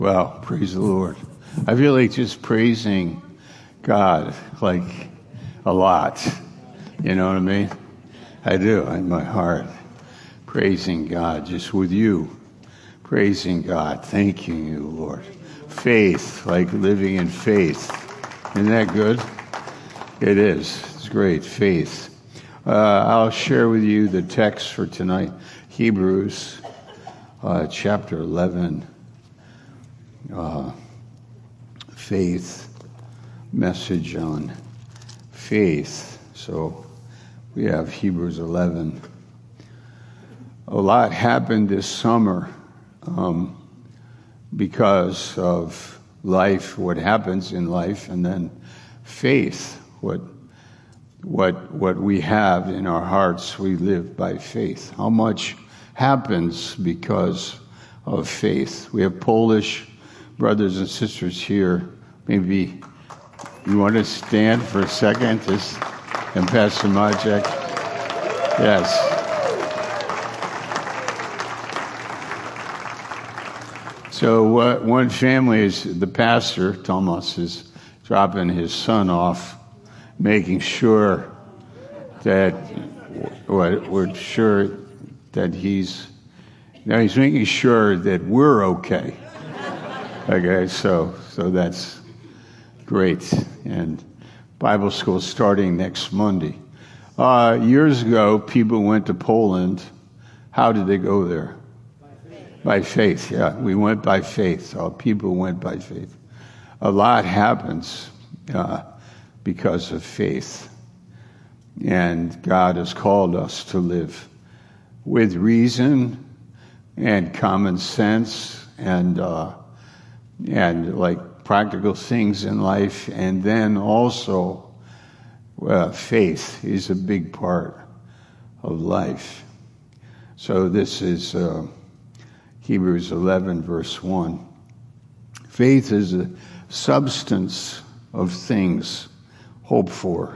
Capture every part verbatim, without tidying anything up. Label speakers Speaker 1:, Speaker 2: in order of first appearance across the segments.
Speaker 1: Well, praise the Lord. I feel like just praising God, like a lot. You know what I mean? I do, in my heart. Praising God, just with you. Praising God, thanking you, Lord. Faith, like living in faith. Isn't that good? It is. It's great, faith. Uh, I'll share with you the text for tonight. Hebrews uh, chapter eleven. Uh, faith, message on faith. So we have Hebrews eleven. A lot happened this summer um, because of life, what happens in life, and then faith, what what what we have in our hearts. We live by faith. How much happens because of faith? We have Polish brothers and sisters here. Maybe you want to stand for a second, just, and Pastor Majek. Yes. So uh, one family is, the pastor, Thomas, is dropping his son off, making sure that, what, we're sure that he's, no, he's making sure that we're okay. Okay, so so that's great. And Bible school starting next Monday. Uh, years ago, people went to Poland. How did they go there? By faith. By faith, yeah. We went by faith. So people went by faith. A lot happens uh, because of faith. And God has called us to live with reason and common sense and uh, and like practical things in life, and then also uh, faith is a big part of life. So this is uh, Hebrews eleven, verse one. Faith is a substance of things hoped for.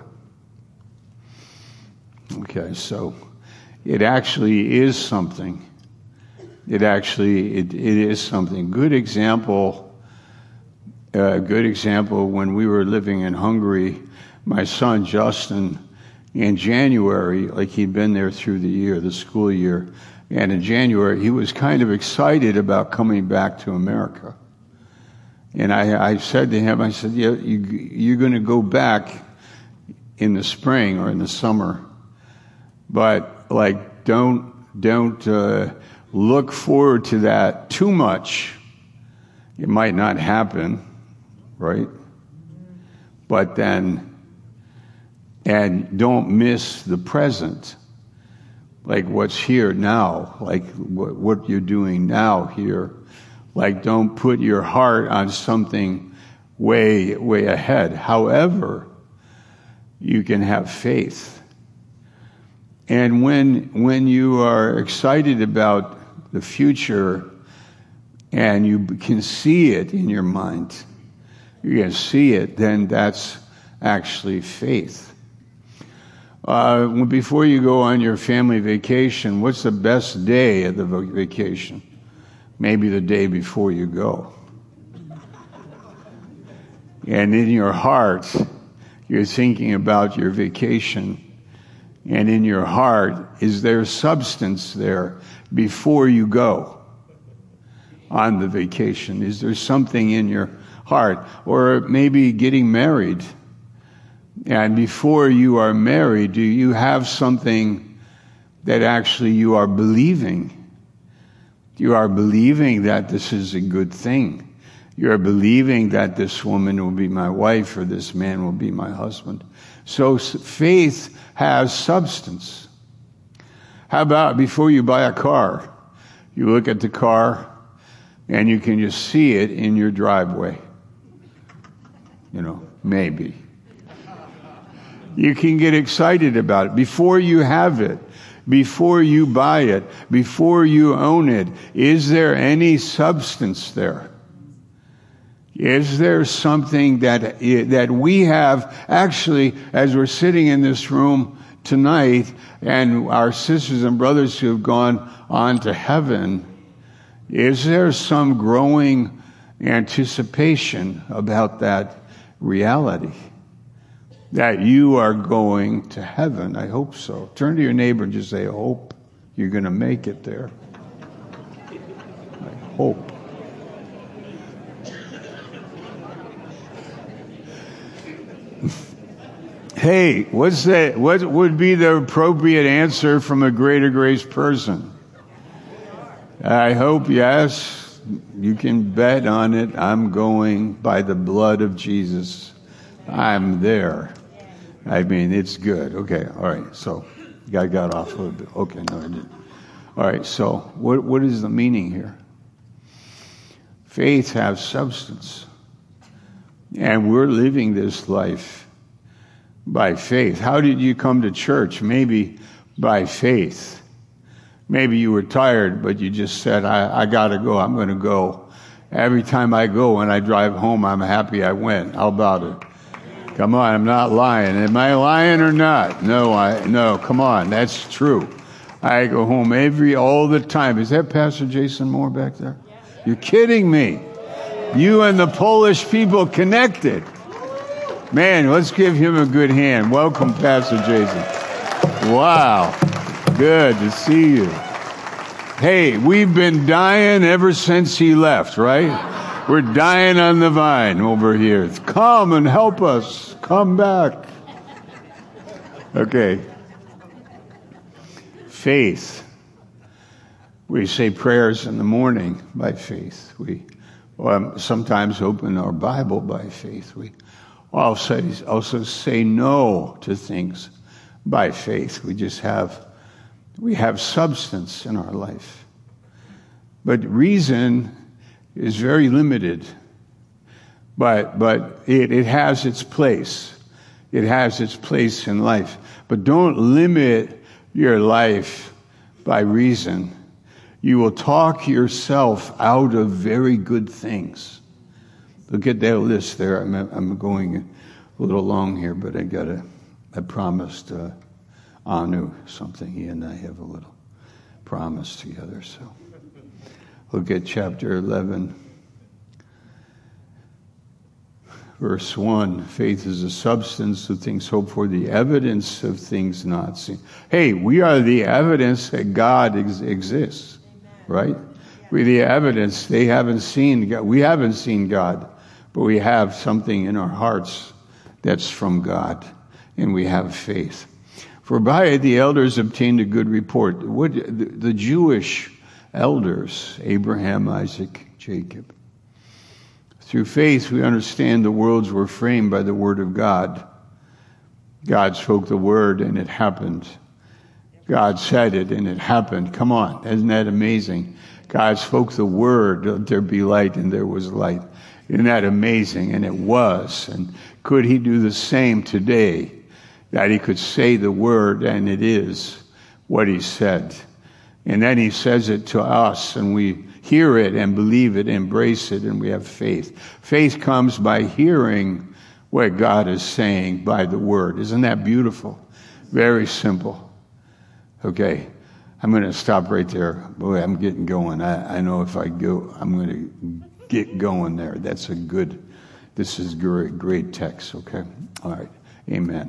Speaker 1: Okay, so it actually is something. It actually, it, it is something. Good example A good example, when we were living in Hungary, my son Justin, in January, like he'd been there through the year, the school year, and in January he was kind of excited about coming back to America. And I, I said to him, I said, yeah, you, you're going to go back in the spring or in the summer, but like don't don't uh, look forward to that too much. It might not happen. Right? But then, and don't miss the present, like what's here now, like what, what you're doing now here. Like don't put your heart on something way, way ahead. However, you can have faith. And when, when you are excited about the future and you can see it in your mind, you can see it, then that's actually faith. Uh, before you go on your family vacation, what's the best day of the vacation? Maybe the day before you go. And in your heart, you're thinking about your vacation. And in your heart, is there substance there before you go on the vacation? Is there something in your heart? Or maybe getting married. And before you are married, do you have something that actually you are believing? You are believing that this is a good thing. You are believing that this woman will be my wife or this man will be my husband. So faith has substance. How about before you buy a car? You look at the car and you can just see it in your driveway. You know, maybe. You can get excited about it. Before you have it, before you buy it, before you own it, is there any substance there? Is there something that that we have, actually, as we're sitting in this room tonight, and our sisters and brothers who have gone on to heaven, is there some growing anticipation about that reality, that you are going to heaven. I hope so. Turn to your neighbor and just say, I hope you're going to make it there. I hope. Hey, what's that? What would be the appropriate answer from a Greater Grace person? I hope, yes. You can bet on it. I'm going by the blood of Jesus. I'm there. I mean, it's good. Okay, all right. So, I got off a little bit. Okay, no, I didn't. All right, so what what is the meaning here? Faith has substance. And we're living this life by faith. How did you come to church? Maybe by faith. Maybe you were tired, but you just said, I, I got to go. I'm going to go. Every time I go, when I drive home, I'm happy I went. How about it? Come on, I'm not lying. Am I lying or not? No, I no. Come on, that's true. I go home every all the time. Is that Pastor Jason Moore back there? You're kidding me. You and the Polish people connected. Man, let's give him a good hand. Welcome, Pastor Jason. Wow. Good to see you. Hey, we've been dying ever since he left, right? We're dying on the vine over here. Come and help us. Come back. Okay. Faith. We say prayers in the morning by faith. We um, sometimes open our Bible by faith. We also, also say no to things by faith. We just have, we have substance in our life. But reason is very limited. But, but it, it has its place. It has its place in life. But don't limit your life by reason. You will talk yourself out of very good things. Look at that list there. I'm, I'm going a little long here, but I got a, I promised uh, Anu something. He and I have a little promise together. So look at chapter eleven, verse one. Faith is the substance of things hoped for, the evidence of things not seen. Hey, we are the evidence that God ex- exists, right? We're the evidence. They haven't seen God. We haven't seen God. But we have something in our hearts that's from God, and we have faith. For by it the elders obtained a good report. What, the, the Jewish elders, Abraham, Isaac, Jacob. Through faith we understand the worlds were framed by the word of God. God spoke the word, and it happened. God said it, and it happened. Come on, isn't that amazing? God spoke the word, let there be light, and there was light. Isn't that amazing? And it was. And could he do the same today? That he could say the word and it is what he said. And then he says it to us and we hear it and believe it, embrace it, and we have faith. Faith comes by hearing what God is saying by the word. Isn't that beautiful? Very simple. Okay. I'm going to stop right there. Boy, I'm getting going. I, I know if I go, I'm going to get going there. That's a good, this is great, great text, okay? All right, amen.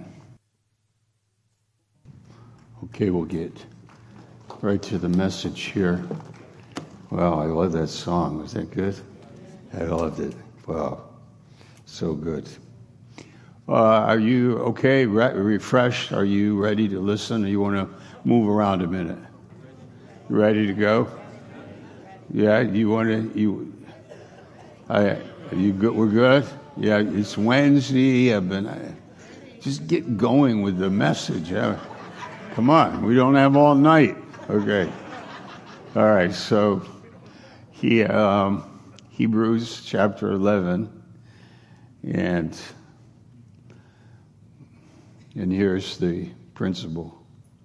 Speaker 1: Okay, we'll get right to the message here. Wow, I love that song. Was that good? I loved it. Wow, so good. Uh, are you okay, re- refreshed? Are you ready to listen, or you want to move around a minute? You ready to go? Yeah, you want to, you... I, you good? We're good? Yeah, it's Wednesday. I've been I, just get going with the message. Uh, come on, we don't have all night. Okay. All right. So, he um, Hebrews chapter eleven, and and here's the principle.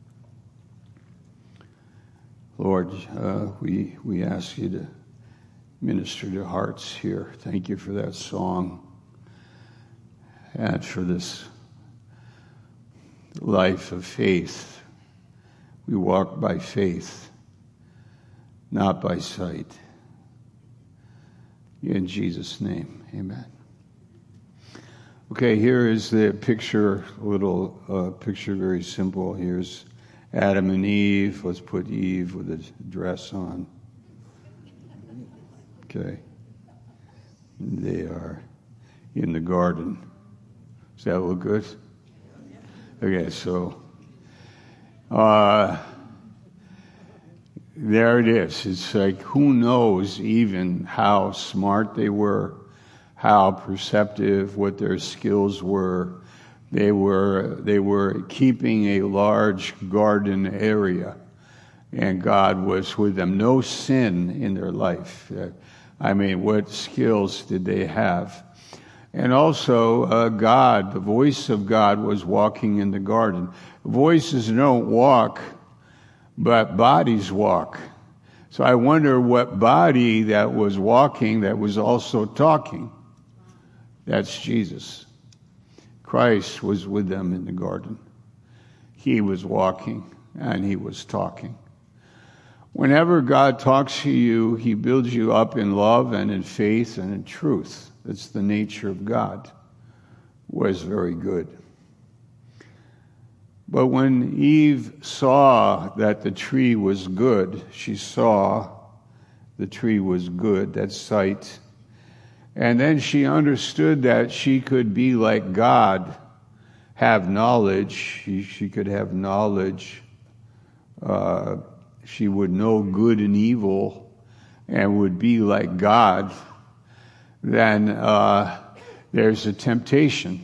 Speaker 1: Lord, uh, we we ask you to minister to hearts here. Thank you for that song and for this life of faith. We walk by faith, not by sight. In Jesus' name, amen. Okay, here is the picture, a little uh, picture, very simple. Here's Adam and Eve. Let's put Eve with a dress on. Okay. They are in the garden. Does that look good? Okay, so uh, there it is. It's like, who knows even how smart they were, how perceptive, what their skills were. They were they were keeping a large garden area, and God was with them. No sin in their life. I mean, what skills did they have? And also, uh, God, the voice of God was walking in the garden. Voices don't walk, but bodies walk. So I wonder what body that was walking that was also talking. That's Jesus. Christ was with them in the garden. He was walking and he was talking. Whenever God talks to you, he builds you up in love and in faith and in truth. That's the nature of God. Was very good. But when Eve saw that the tree was good, she saw the tree was good, that's sight. And then she understood that she could be like God, have knowledge. She, she could have knowledge. Uh, she would know good and evil and would be like God. Then uh, there's a temptation.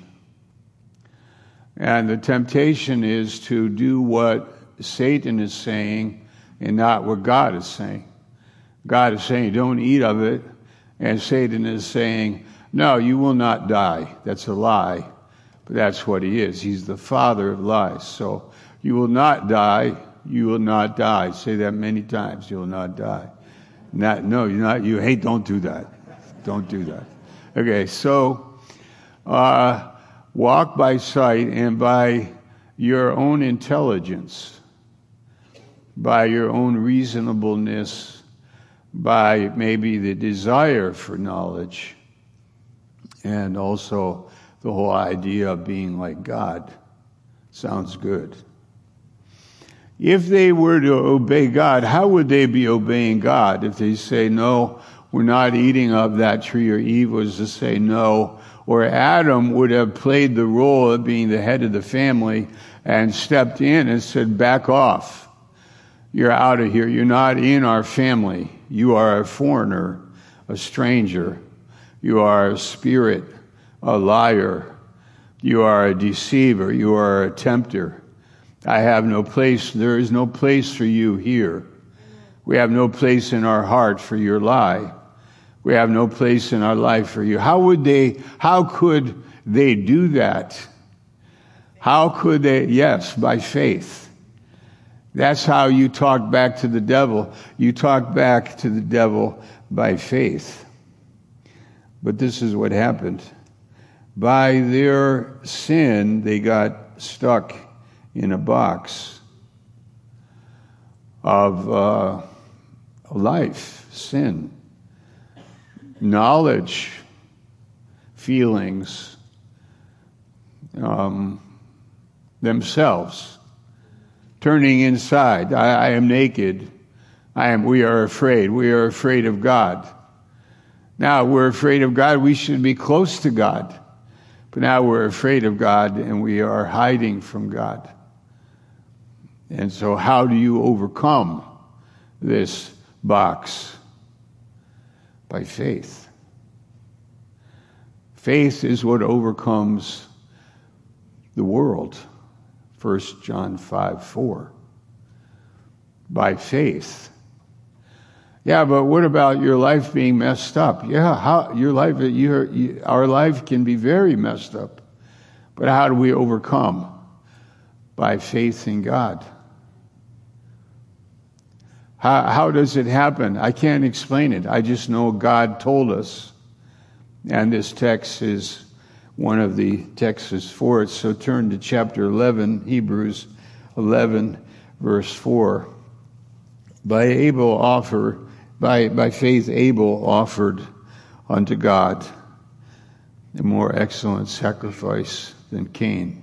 Speaker 1: And the temptation is to do what Satan is saying and not what God is saying. God is saying, don't eat of it. And Satan is saying, no, you will not die. That's a lie. But that's what he is. He's the father of lies. So you will not die. You will not die. Say that many times. You will not die. Not, no, you're not. You hey, don't do that. Don't do that. Okay, so uh, walk by sight and by your own intelligence, by your own reasonableness, by maybe the desire for knowledge, and also the whole idea of being like God. Sounds good. If they were to obey God, how would they be obeying God? If they say, no, we're not eating of that tree, or Eve was to say no, or Adam would have played the role of being the head of the family and stepped in and said, back off. You're out of here. You're not in our family. You are a foreigner, a stranger. You are a spirit, a liar. You are a deceiver. You are a tempter. I have no place. There is no place for you here. We have no place in our heart for your lie. We have no place in our life for you. How would they, how could they do that? How could they? Yes, by faith. That's how you talk back to the devil. You talk back to the devil by faith. But this is what happened. By their sin, they got stuck in a box of uh, life, sin, knowledge, feelings, um, themselves. Turning inside, I, I am naked. I am. We are afraid. We are afraid of God. Now we're afraid of God. We should be close to God, but now we're afraid of God and we are hiding from God. And so, how do you overcome this box? By faith. Faith is what overcomes the world. First John five four. By faith. Yeah, but what about your life being messed up? Yeah, how your life, your, you, our life can be very messed up. But how do we overcome? By faith in God. How, how does it happen? I can't explain it. I just know God told us. And this text is one of the texts for it. So turn to chapter eleven, Hebrews eleven, verse four. By Abel offer, by, by faith Abel offered unto God a more excellent sacrifice than Cain.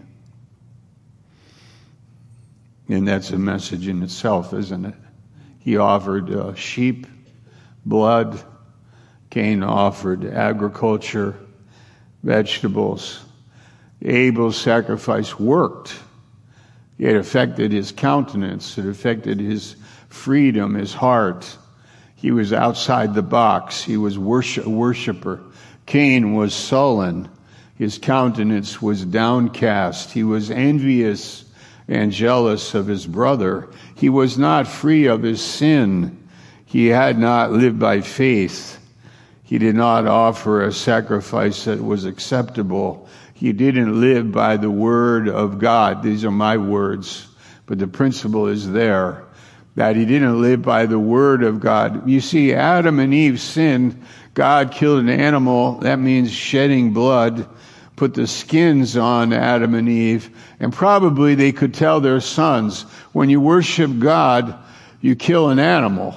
Speaker 1: And that's a message in itself, isn't it? He offered uh, sheep, blood. Cain offered agriculture, vegetables. Abel's sacrifice worked. It affected his countenance. It affected his freedom, his heart. He was outside the box. He was worship, a worshiper. Cain was sullen. His countenance was downcast. He was envious and jealous of his brother. He was not free of his sin. He had not lived by faith. He did not offer a sacrifice that was acceptable. He didn't live by the word of God. These are my words, but the principle is there, that he didn't live by the word of God. You see, Adam and Eve sinned. God killed an animal. That means shedding blood. Put the skins on Adam and Eve. And probably they could tell their sons, when you worship God, you kill an animal.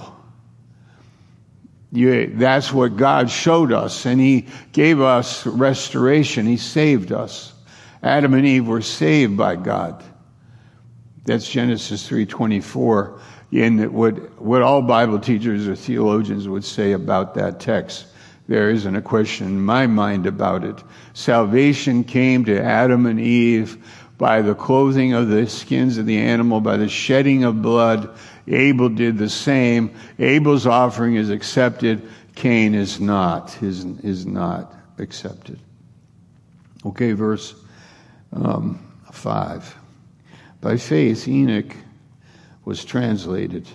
Speaker 1: You, that's what God showed us, and he gave us restoration. He saved us. Adam and Eve were saved by God. That's Genesis three twenty-four. And what, what all Bible teachers or theologians would say about that text. There isn't a question in my mind about it. Salvation came to Adam and Eve by the clothing of the skins of the animal, by the shedding of blood. Abel did the same. Abel's offering is accepted. Cain is not, is, is not accepted. Okay, verse um, five. By faith, Enoch was translated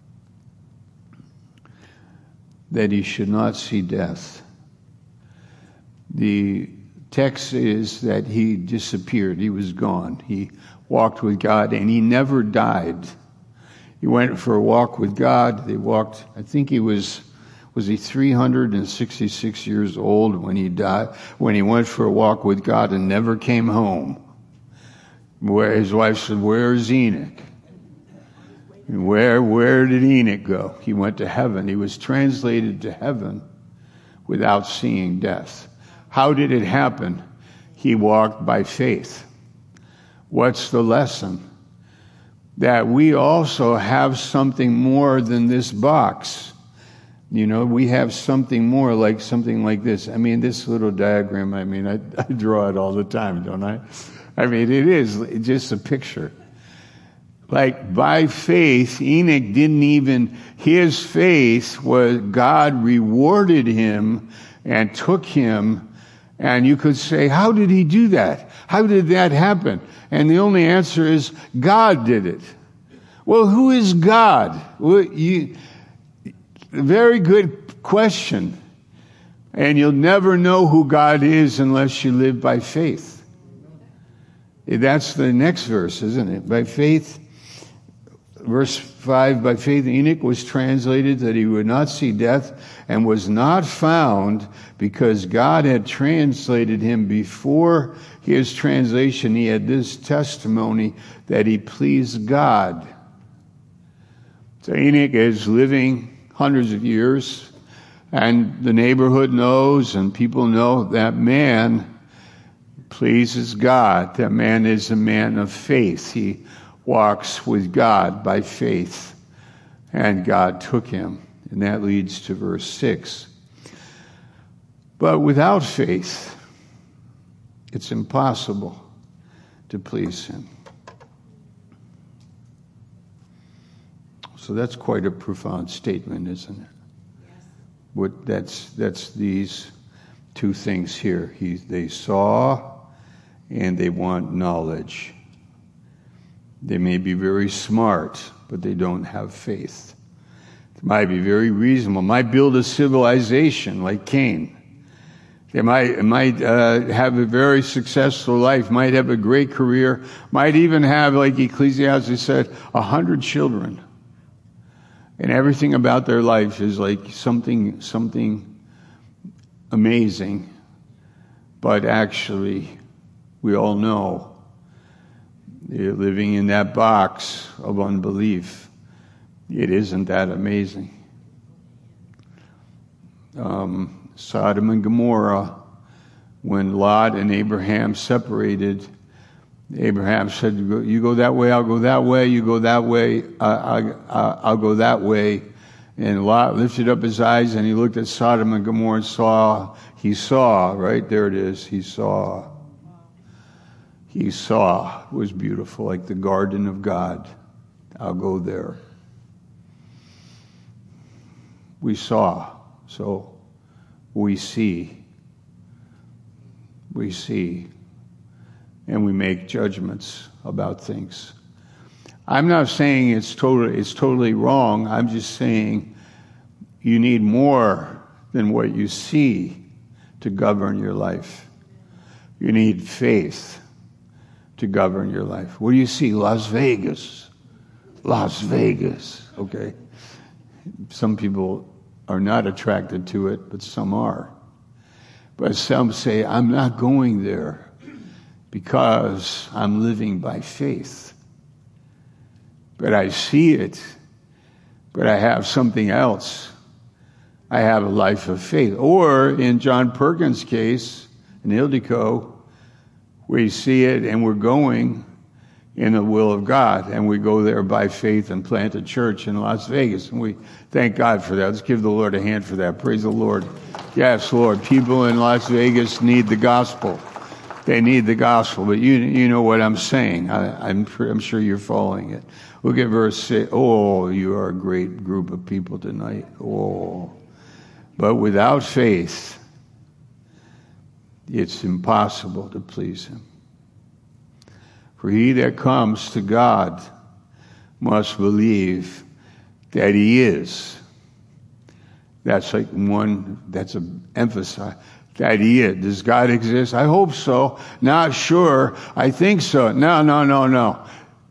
Speaker 1: that he should not see death. The text is that he disappeared. He was gone. He walked with God, and he never died. He went for a walk with God. They walked, I think he was, was he three hundred sixty-six years old when he died, when he went for a walk with God and never came home. Where his wife said, "Where's Enoch?" And where, where did Enoch go? He went to heaven. He was translated to heaven without seeing death. How did it happen? He walked by faith. What's the lesson? That we also have something more than this box. You know, we have something more, like something like this. I mean, this little diagram, I mean, I, I draw it all the time, don't I? I mean, it is just a picture. Like, by faith, Enoch didn't even, his faith was, God rewarded him and took him. And you could say, how did he do that? How did that happen? And the only answer is, God did it. Well, who is God? Well, you, very good question. And you'll never know who God is unless you live by faith. That's the next verse, isn't it? By faith, verse five, by faith Enoch was translated that he would not see death, and was not found, because God had translated him. Before his translation, he had this testimony that he pleased God. So Enoch is living hundreds of years, and the neighborhood knows, and people know, that man pleases God. That man is a man of faith. He walks with God by faith, and God took him. And that leads to verse six. But without faith, it's impossible to please him. So that's quite a profound statement, isn't it? Yes. What that's that's these two things here. He, they saw, and they want knowledge. They may be very smart, but they don't have faith. They might be very reasonable, might build a civilization like Cain. They might, might uh, have a very successful life, might have a great career, might even have, like Ecclesiastes said, a hundred children. And everything about their life is like something, something amazing. But actually, we all know they're living in that box of unbelief. It isn't that amazing. Um, Sodom and Gomorrah, when Lot and Abraham separated, Abraham said, you go that way, I'll go that way, you go that way, I, I, I'll go that way. And Lot lifted up his eyes and he looked at Sodom and Gomorrah and saw, he saw, right there it is, he saw. He saw. It was beautiful, like the garden of God. I'll go there. We saw, so we see. We see. And we make judgments about things. I'm not saying it's totally, it's totally wrong. I'm just saying you need more than what you see to govern your life. You need faith to govern your life. What do you see? Las Vegas. Las Vegas. Okay. Some people are not attracted to it, but some are. But some say, I'm not going there because I'm living by faith. But I see it, but I have something else. I have a life of faith. Or in John Perkins' case, in Ildiko, we see it and we're going in the will of God, and we go there by faith and plant a church in Las Vegas, and we thank God for that. Let's give the Lord a hand for that. Praise the Lord. Yes, Lord. People in Las Vegas need the gospel. They need the gospel, but you you know what I'm saying. I, I'm I'm sure you're following it. Look at verse six. Oh, you are a great group of people tonight. Oh, but without faith, it's impossible to please Him. For he that comes to God must believe that He is. That's like one, that's an emphasis. That He is. Does God exist? I hope so. Not sure. I think so. No, no, no, no.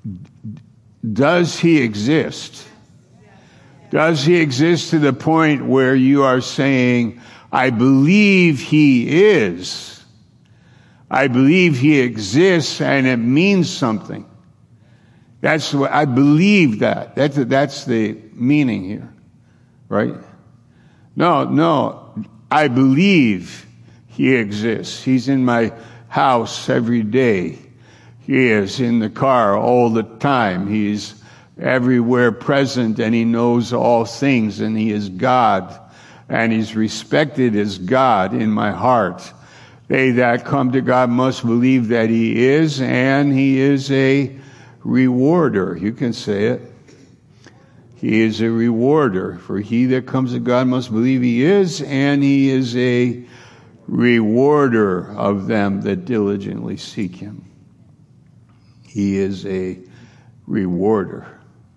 Speaker 1: Does He exist? Does He exist to the point where you are saying, I believe He is. I believe He exists and it means something. That's what I believe that. That's, that's the meaning here. Right? No, no. I believe He exists. He's in my house every day. He is in the car all the time. He's everywhere present, and He knows all things, and He is God, and He's respected as God in my heart. They that come to God must believe that He is, and He is a rewarder. You can say it. He is a rewarder. For he that comes to God must believe He is, and He is a rewarder of them that diligently seek Him. He is a rewarder.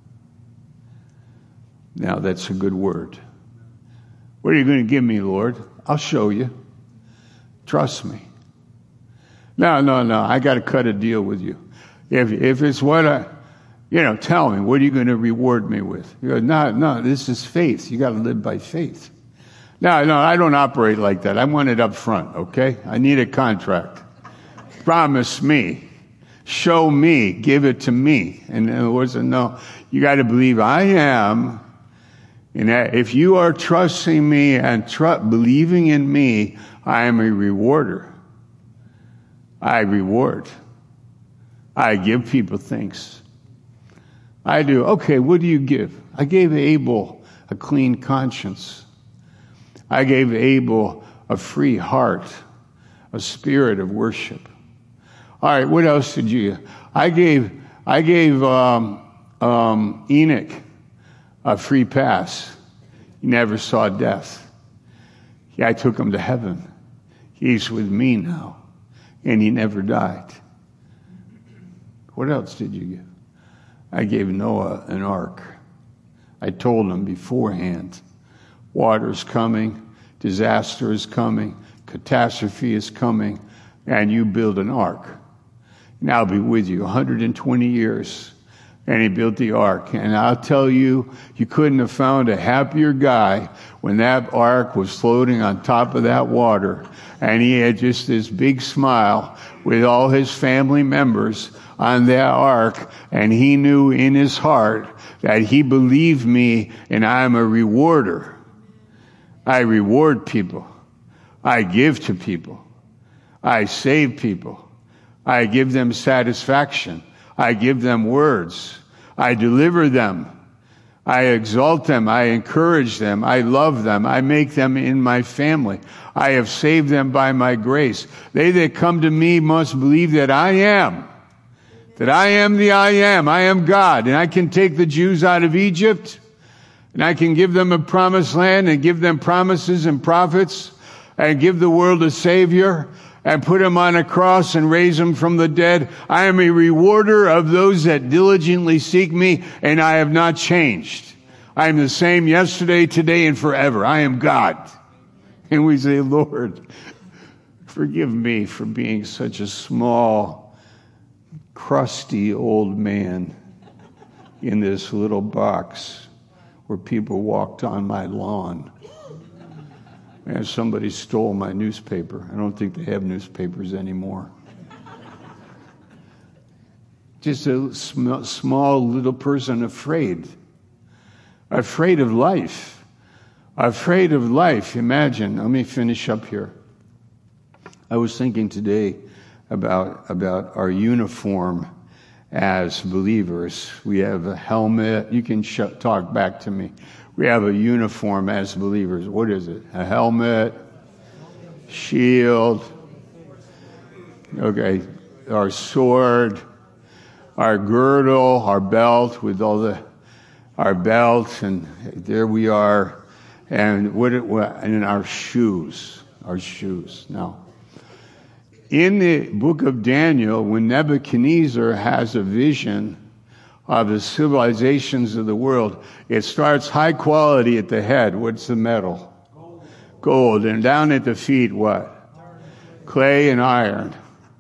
Speaker 1: Now that's a good word. What are you going to give me, Lord? I'll show you. Trust me. No, no, no. I got to cut a deal with you. If if it's what I, you know, tell me, what are you going to reward me with? You go, no, no, this is faith. You got to live by faith. No, no, I don't operate like that. I want it up front, okay? I need a contract. Promise me. Show me. Give it to me. And in other words, no, you got to believe I am. And that if you are trusting me and tr- believing in me, I am a rewarder. I reward. I give people things. I do. Okay, what do you give? I gave Abel a clean conscience. I gave Abel a free heart, a spirit of worship. All right, what else did you give? I gave, I gave um, um, Enoch a free pass. He never saw death. Yeah, I took him to heaven. He's with me now. And he never died. What else did you give? I gave Noah an ark. I told him beforehand, water's coming, disaster is coming, catastrophe is coming, and you build an ark. And I'll be with you one hundred twenty years. And he built the ark. And I'll tell you, you couldn't have found a happier guy when that ark was floating on top of that water. And he had just this big smile with all his family members on that ark. And he knew in his heart that he believed me and I'm a rewarder. I reward people. I give to people. I save people. I give them satisfaction. I give them words. I deliver them. I exalt them. I encourage them. I love them. I make them in my family. I have saved them by my grace. They that come to me must believe that I am. That I am the I am. I am God. And I can take the Jews out of Egypt. And I can give them a promised land and give them promises and prophets. And give the world a Savior. And put him on a cross and raise him from the dead. I am a rewarder of those that diligently seek me, and I have not changed. I am the same yesterday, today, and forever. I am God. And we say, Lord, forgive me for being such a small, crusty old man in this little box where people walked on my lawn. And somebody stole my newspaper. I don't think they have newspapers anymore. Just a sm- small little person afraid. Afraid of life. Afraid of life. Imagine. Let me finish up here. I was thinking today about, about our uniform as believers. We have a helmet. You can sh- talk back to me. We have a uniform as believers. What is it? A helmet, shield, okay, our sword, our girdle, our belt with all the, our belt, and there we are, and what, it, and our shoes, our shoes. Now, in the book of Daniel, when Nebuchadnezzar has a vision of the civilizations of the world, it starts high quality at the head. What's the metal? Gold. Gold. And down at the feet, what? Clay and iron.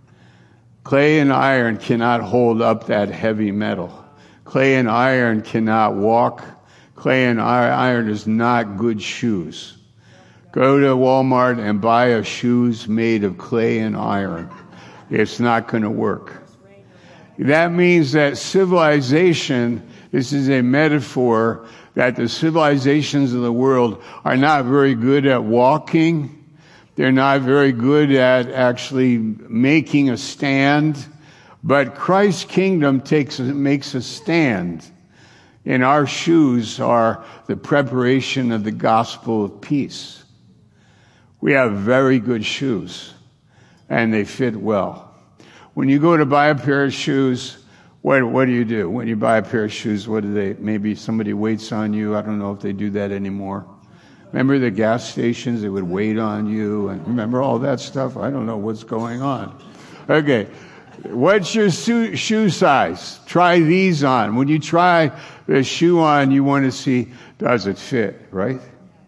Speaker 1: Clay and iron cannot hold up that heavy metal. Clay and iron cannot walk. Clay and iron is not good shoes. Go to Walmart and buy a shoes made of clay and iron. It's not going to work. That means that civilization, this is a metaphor, that the civilizations of the world are not very good at walking. They're not very good at actually making a stand. But Christ's kingdom takes makes a stand. And our shoes are the preparation of the gospel of peace. We have very good shoes, and they fit well. When you go to buy a pair of shoes, what what do you do? When you buy a pair of shoes, what do they, maybe somebody waits on you. I don't know if they do that anymore. Remember the gas stations, they would wait on you, and remember all that stuff? I don't know what's going on. Okay, what's your shoe, shoe size? Try these on. When you try the shoe on, you want to see, does it fit, right?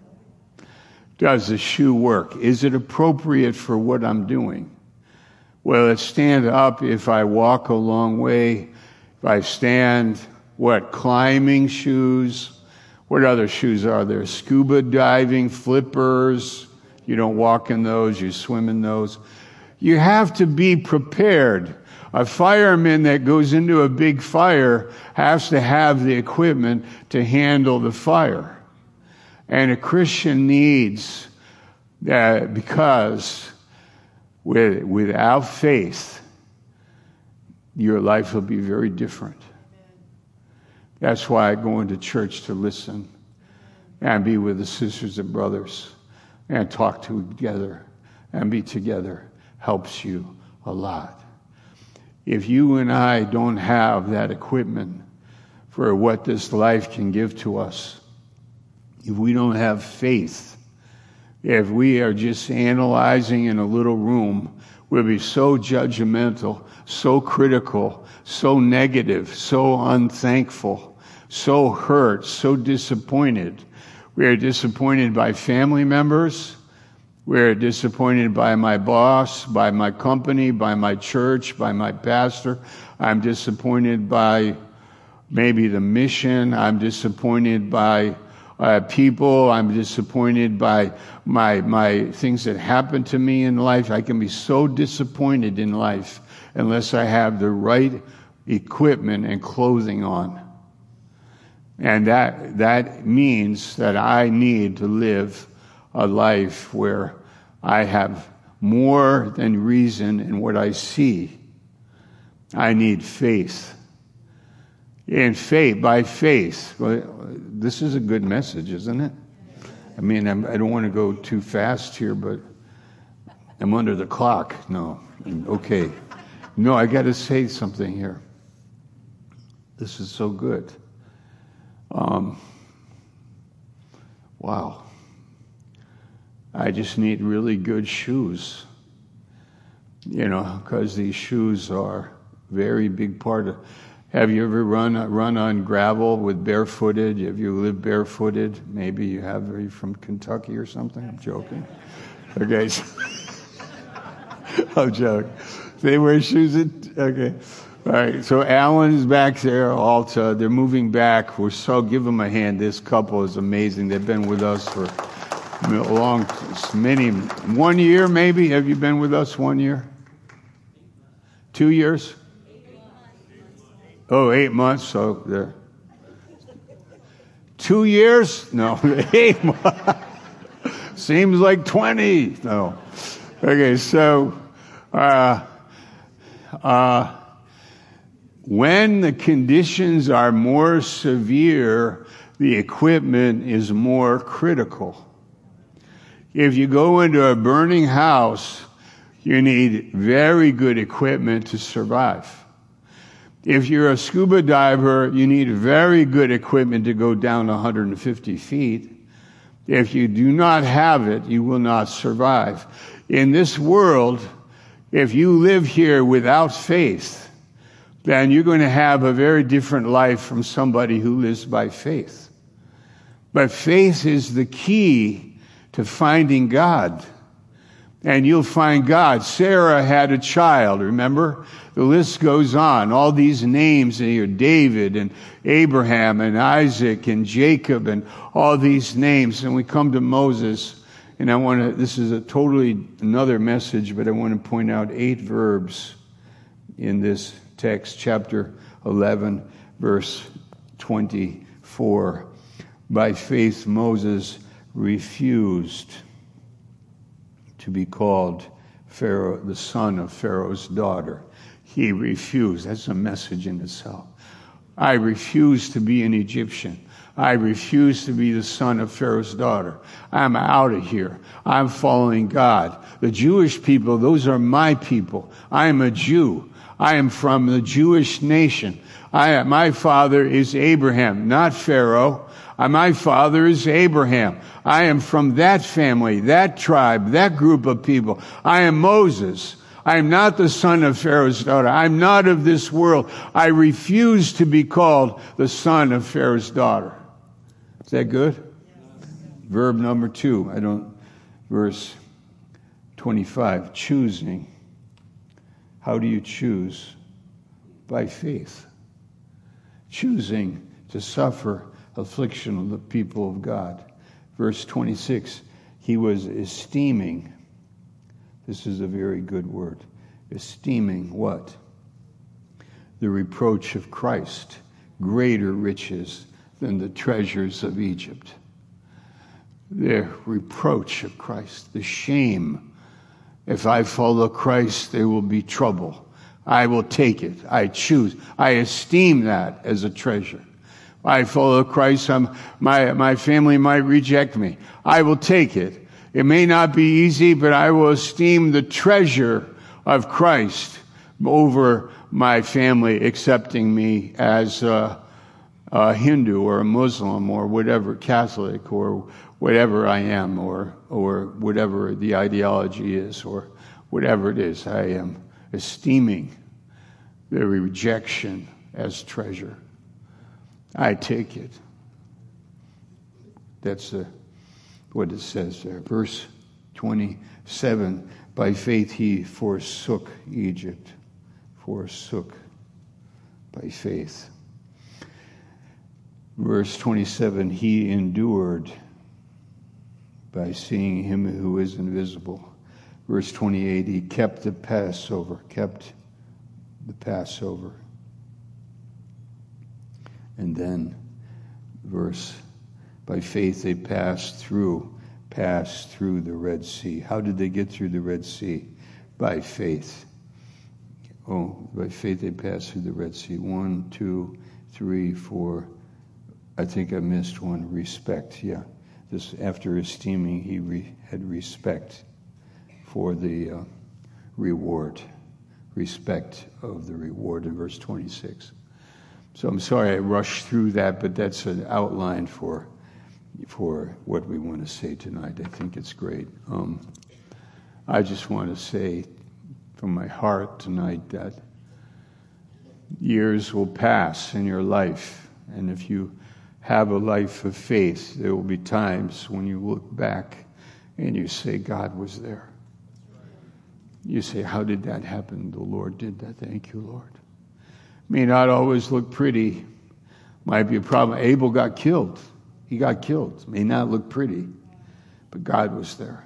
Speaker 1: Does the shoe work? Is it appropriate for what I'm doing? Will it stand up if I walk a long way? If I stand, what, climbing shoes? What other shoes are there? Scuba diving, flippers. You don't walk in those, you swim in those. You have to be prepared. A fireman that goes into a big fire has to have the equipment to handle the fire. And a Christian needs that, because with, without faith, your life will be very different. That's why I go into church, to listen and be with the sisters and brothers and talk together and be together helps you a lot. If you and I don't have that equipment for what this life can give to us, if we don't have faith, if we are just analyzing in a little room, we'll be so judgmental, so critical, so negative, so unthankful, so hurt, so disappointed. We are disappointed by family members. We are disappointed by my boss, by my company, by my church, by my pastor. I'm disappointed by maybe the mission. I'm disappointed by Uh, people. I'm disappointed by my my things that happen to me in life. I can be so disappointed in life unless I have the right equipment and clothing on. And that that means that I need to live a life where I have more than reason in what I see. I need faith. In faith, by faith. Well, this is a good message, isn't it? I mean, I'm, I don't want to go too fast here, but I'm under the clock. No. Okay. No, I got to say something here. This is so good. Um, wow. I just need really good shoes. You know, because these shoes are a very big part of... Have you ever run run on gravel with barefooted? Have you lived barefooted? Maybe you have. Are you from Kentucky or something? I'm joking. Okay. I'm joking. They wear shoes. In, okay. All right. So Alan's back there. Alta. They're moving back. We're so give them a hand. This couple is amazing. They've been with us for a long, many, one year maybe. Have you been with us one year? Two years? Oh, eight months. So there. Two years? No, eight months. Seems like twenty. No. Okay, so uh, uh, when the conditions are more severe, the equipment is more critical. If you go into a burning house, you need very good equipment to survive. If you're a scuba diver, you need very good equipment to go down one hundred fifty feet. If you do not have it, you will not survive. In this world, if you live here without faith, then you're going to have a very different life from somebody who lives by faith. But faith is the key to finding God. And you'll find God. Sarah had a child, remember? The list goes on. All these names here, David and Abraham and Isaac and Jacob and all these names. And we come to Moses. And I want to, this is a totally another message, but I want to point out eight verbs in this text, chapter eleven, verse twenty-four. By faith, Moses refused to be called Pharaoh, the son of Pharaoh's daughter. He refused. That's a message in itself. I refuse to be an Egyptian. I refuse to be the son of Pharaoh's daughter. I'm out of here. I'm following God. The Jewish people, those are my people. I am a Jew. I am from the Jewish nation. I, my father is Abraham, not Pharaoh. My father is Abraham. I am from that family, that tribe, that group of people. I am Moses. I am not the son of Pharaoh's daughter. I'm not of this world. I refuse to be called the son of Pharaoh's daughter. Is that good? Yes. Verb number two. I don't, verse twenty-five. Choosing. How do you choose? By faith. Choosing to suffer affliction of the people of God. Verse twenty-six, he was esteeming, this is a very good word, esteeming what? The reproach of Christ, greater riches than the treasures of Egypt. The reproach of Christ, the shame. If I follow Christ, there will be trouble. I will take it. I choose. I esteem that as a treasure. I follow Christ. I'm, my, my family might reject me. I will take it. It may not be easy, but I will esteem the treasure of Christ over my family accepting me as a, a Hindu or a Muslim or whatever, Catholic or whatever I am, or, or whatever the ideology is, or whatever it is. I am esteeming the rejection as treasure. I take it. That's the, what it says there. Verse twenty-seven, by faith he forsook Egypt. Forsook by faith. Verse twenty-seven, he endured by seeing him who is invisible. Verse twenty-eight, he kept the Passover, kept the Passover. And then, verse, by faith they passed through pass through the Red Sea. How did they get through the Red Sea? By faith. Oh, by faith they passed through the Red Sea. One, two, three, four. I think I missed one. Respect, yeah. This after esteeming, he re, had respect for the uh, reward. Respect of the reward in verse twenty-six. So I'm sorry I rushed through that, but that's an outline for for what we want to say tonight. I think it's great. Um, I just want to say from my heart tonight that years will pass in your life, and if you have a life of faith, there will be times when you look back and you say, God was there. You say, how did that happen? The Lord did that. Thank you, Lord. May not always look pretty. Might be a problem. Abel got killed. He got killed. May not look pretty, but God was there.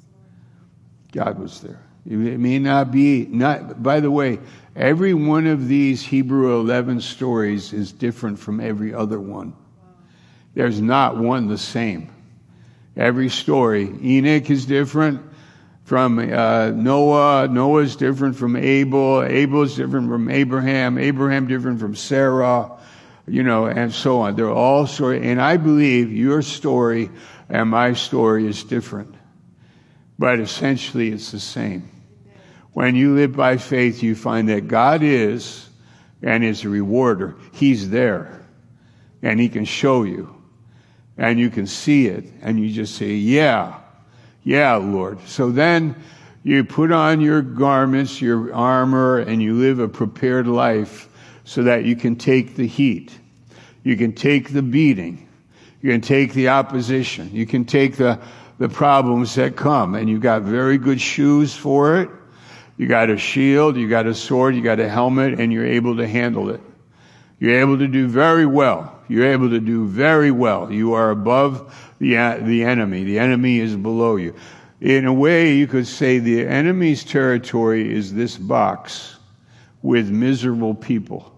Speaker 1: God was there. It may not be, not. By the way, every one of these Hebrew eleven stories is different from every other one. There's not one the same. Every story. Enoch is different from uh, Noah. Noah is different from Abel. Abel is different from Abraham. Abraham different from Sarah. You know, and so on. They're all story. And I believe your story and my story is different. But essentially it's the same. When you live by faith, you find that God is and is a rewarder. He's there. And He can show you. And you can see it. And you just say, yeah. Yeah, Lord. So then you put on your garments, your armor, and you live a prepared life so that you can take the heat. You can take the beating. You can take the opposition. You can take the, the problems that come. And you got very good shoes for it. You got a shield, you got a sword, you got a helmet, and you're able to handle it. You're able to do very well. You're able to do very well. You are above the, the enemy. The enemy is below you. In a way, you could say the enemy's territory is this box with miserable people.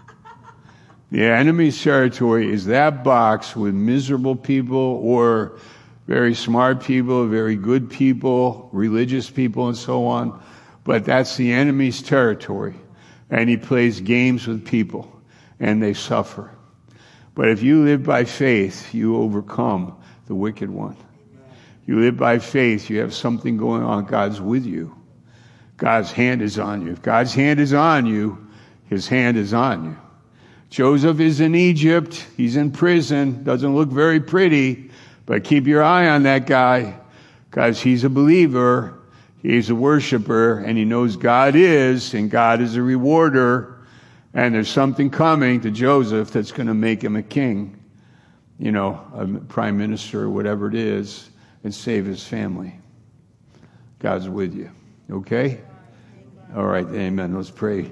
Speaker 1: The enemy's territory is that box with miserable people or very smart people, very good people, religious people, and so on. But that's the enemy's territory. And he plays games with people, and they suffer. But if you live by faith, you overcome the wicked one. You live by faith, you have something going on. God's with you. God's hand is on you. If God's hand is on you, His hand is on you. Joseph is in Egypt. He's in prison. Doesn't look very pretty, but keep your eye on that guy because he's a believer. He's a worshiper, and he knows God is, and God is a rewarder. And there's something coming to Joseph that's going to make him a king, you know, a prime minister or whatever it is, and save his family. God's with you. Okay? All right, amen. Let's pray.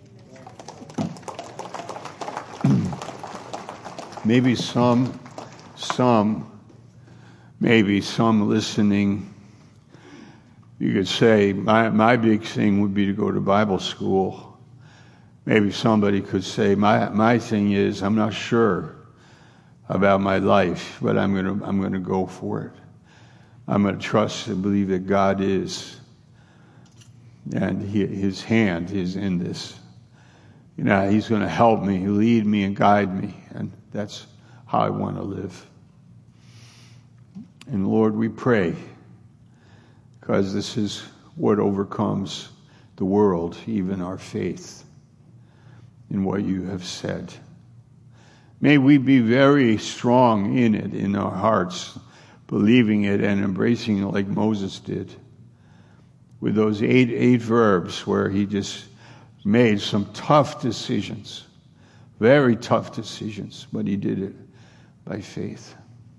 Speaker 1: Maybe some, some, maybe some listening, you could say, my, my big thing would be to go to Bible school. Maybe somebody could say, my, my thing is, I'm not sure about my life, but I'm going to, I'm going to go for it. I'm going to trust and believe that God is, and he, His hand is in this. You know, He's going to help me, lead me, and guide me, and that's how I want to live. And Lord, we pray, because this is what overcomes the world, even our faith in what You have said. May we be very strong in it, in our hearts, believing it and embracing it like Moses did, with those eight eight verbs where he just made some tough decisions, very tough decisions, but he did it by faith.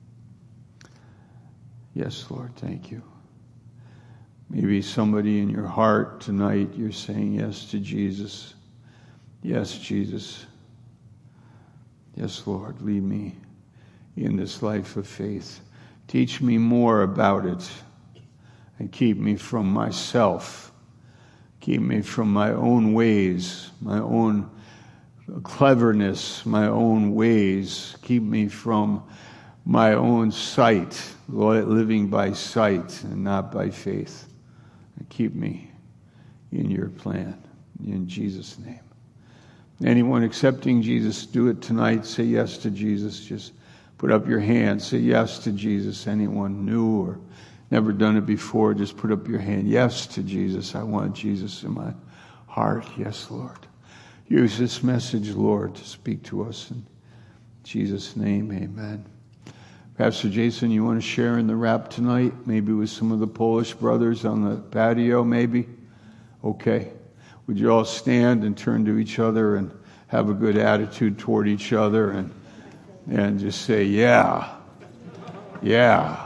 Speaker 1: Yes, Lord, thank You. Maybe somebody in your heart tonight, you're saying yes to Jesus. Yes, Jesus. Yes, Lord, lead me in this life of faith. Teach me more about it and keep me from myself. Keep me from my own ways, my own cleverness, my own ways. Keep me from my own sight, living by sight and not by faith. And keep me in your plan. In Jesus' name. Anyone accepting Jesus, do it tonight. Say yes to Jesus. Just put up your hand. Say yes to Jesus. Anyone new or never done it before, just put up your hand. Yes to Jesus. I want Jesus in my heart. Yes, Lord. Use this message, Lord, to speak to us. In Jesus' name, amen. Pastor Jason, you want to share in the wrap tonight? Maybe with some of the Polish brothers on the patio, maybe? Okay. Would you all stand and turn to each other and have a good attitude toward each other and and just say, yeah, yeah.